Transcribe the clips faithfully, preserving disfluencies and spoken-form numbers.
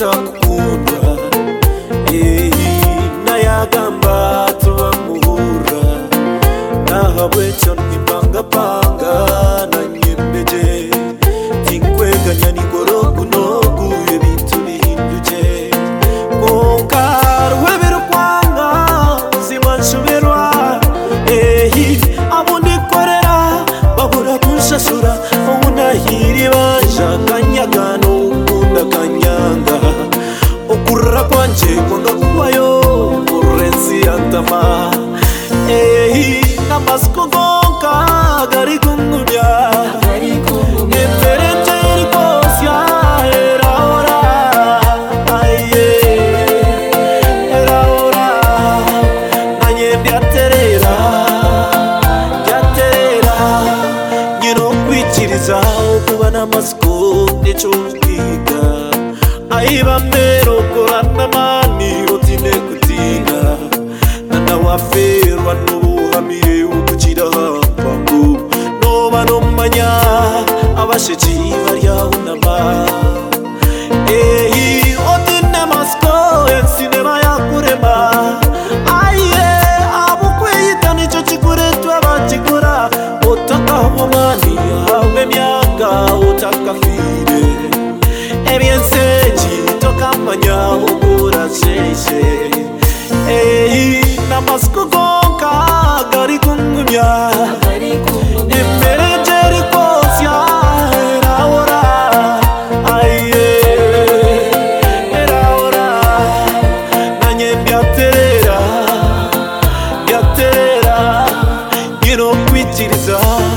atakukunda nayagamba tubamuhura nahabwe cyo ntibangapanga nanyemeje tinkweganya nigoro kunogu ebintu bihinduke konkarwe birukwanga uzima nshuberwa abo ndikorera babura kunshashura ubunahiri baja kanyagano ukunda kanyanga okurra kwanje kwanga kubayo urenzi antama namasiko gonka gari kungumya embereteri kosya era ora aye era ora nanye byaterera byaterera nyino kwikiriza kuba namasiko neco kwiga aiba mero korana mani otine kutinga nana waferwa nubuhamire ukukira hampangu noba nomanya abasheji barya unama ehi otine masko ensinema yakurema aye abukweyita nico kikuretwa bakikora otakaho mani yawe myaka otakafire ebyenseji tokamanya ukura sheshe namasiko gonka gari kungumya embereteri kosya era ora aye era ora nanye byaterera byaterera nyino kwikiriza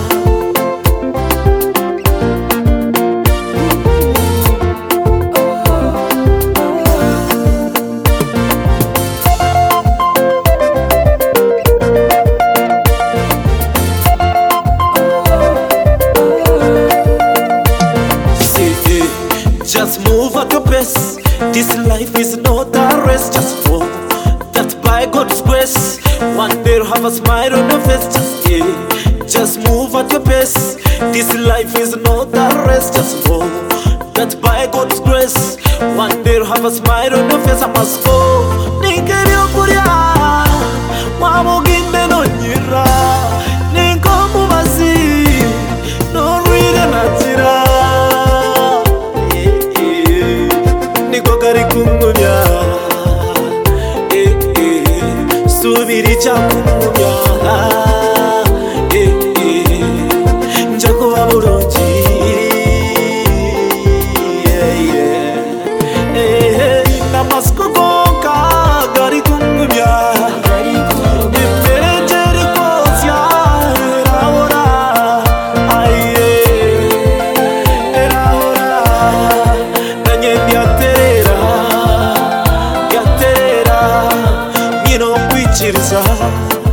Just move at your best. This life is not a race. Just fall that by God's grace. One day you'll have a smile on your face. Just yeah. Just move at your best. This life is not a race. Just fall that by God's grace. One day you'll have a smile on your face. I must go. Ningerio kuria, wamuginde no nyira. Ninkomu basi, no read natira. Kungumya eh eh subiri cha kungumya eh eh njako aburoji yeah yeah eh namasko gonka gari kungumya gari kungumya embereteri kosya era ora aye era ora nanye byaterera byaterera nyino kwikiriza